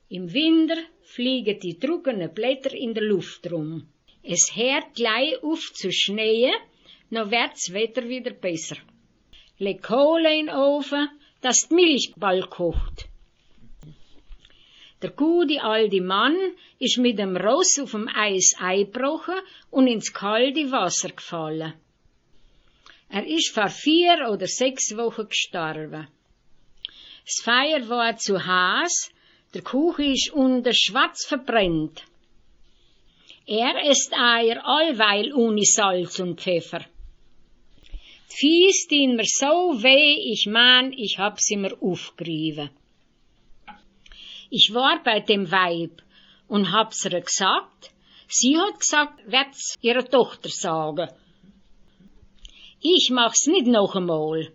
Im Winter fliegen die trockenen Blätter in der Luft rum. Es hört gleich auf zu schneien, noch wird's Wetter wieder besser. Leg Kohle in den Ofen, dass die Milch bald kocht. Der gute alte Mann ist mit dem Ross auf dem Eis eingebrochen und ins kalte Wasser gefallen. Er ist vor 4 oder 6 Wochen gestorben. Das Feuer war zu heiß, der Kuchen ist unten schwarz verbrennt. Er isst Eier allweil ohne Salz und Pfeffer. Die Viehs tun mir so weh, ich mein, ich hab sie mir aufgerieben. Ich war bei dem Weib und hab's ihr gesagt. Sie hat gesagt, werd's ihrer Tochter sagen. Ich mach's nicht noch einmal.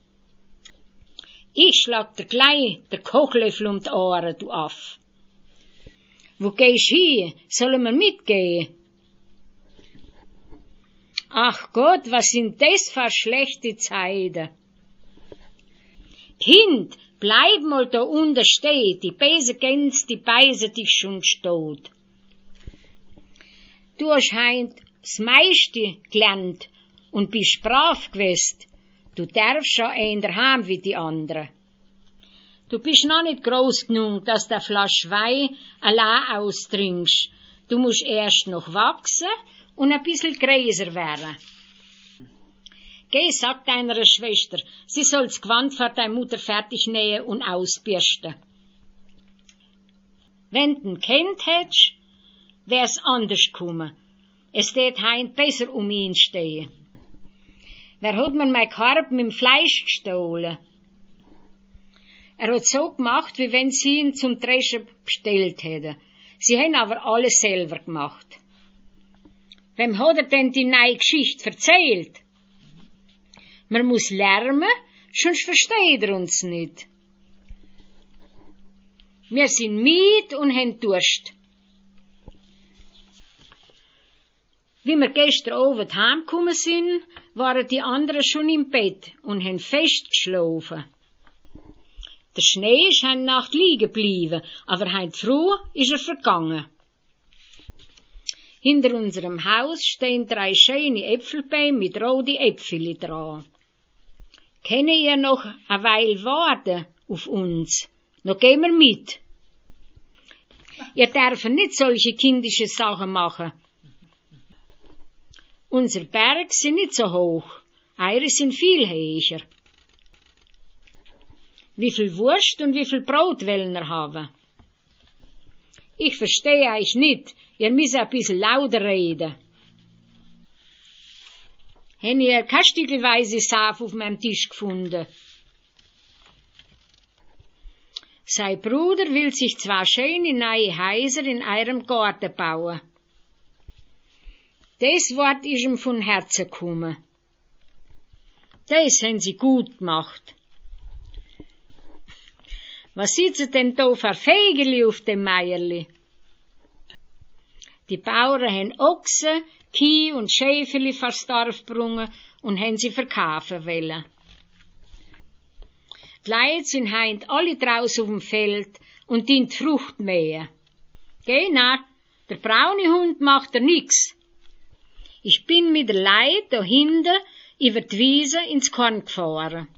Ich schlag dir gleich der Kochlöffel um die Ohren, du Aff. Wo gehst hin? Sollen wir mitgehen? Ach Gott, was sind das für schlechte Zeiten? Kind, bleib mal da unten stehen, die böse Gänse, die beißen dich schon tot. Du hast heint das meiste gelernt und bist brav gewesen. Du darfst schon eher haben wie die anderen. Du bist noch nicht groß genug, dass du eine Flasche Wein allein austrinkst. Du musst erst noch wachsen und ein bisschen größer werden. Geh, sag deiner Schwester, sie soll's Gewand für deine Mutter fertig nähen und ausbürsten. Wenn du kennt hättest, wär's anders gekommen. Es tät heint besser um ihn stehen. Wer hat mir mein Korb mit dem Fleisch gestohlen? Er hat so gemacht, wie wenn sie ihn zum Dreschen bestellt hätten. Sie haben aber alles selber gemacht. Wem hat er denn die neue Geschichte erzählt? Man muss lernen, sonst versteht er uns nicht. Wir sind müde und haben Durst. Wie wir gestern Abend heimgekommen sind, waren die anderen schon im Bett und haben fest geschlafen. Der Schnee ist eine Nacht liegen geblieben, aber heute früh ist er vergangen. Hinter unserem Haus stehen 3 schöne Äpfelbäume mit roten Äpfeln dran. Können ihr noch eine Weile warten auf uns? Noch gehen wir mit. Ihr dürft nicht solche kindische Sachen machen. Unsere Berge sind nicht so hoch, eure sind viel höher. Wie viel Wurst und wie viel Brot wollen wir haben? Ich verstehe euch nicht, ihr müsst ein bisschen lauter reden. Habt ihr keine stückelweise Saft auf meinem Tisch gefunden? Sein Bruder will sich 2 schöne neue Häuser in eurem Garten bauen. Das Wort ist ihm von Herzen gekommen. Das haben sie gut gemacht. Was sitzen denn da für Fegeli auf dem Meierli? Die Bauern haben Ochsen, Kühe und Schäfeli vors Dorf gebrungen und haben sie verkaufen wollen. Die Leute sind heint alle draussen auf dem Feld und die Frucht mähen. Geh nach, der braune Hund macht er nix. Ich bin mit der Leid da hinten über die Wiese ins Korn gefahren.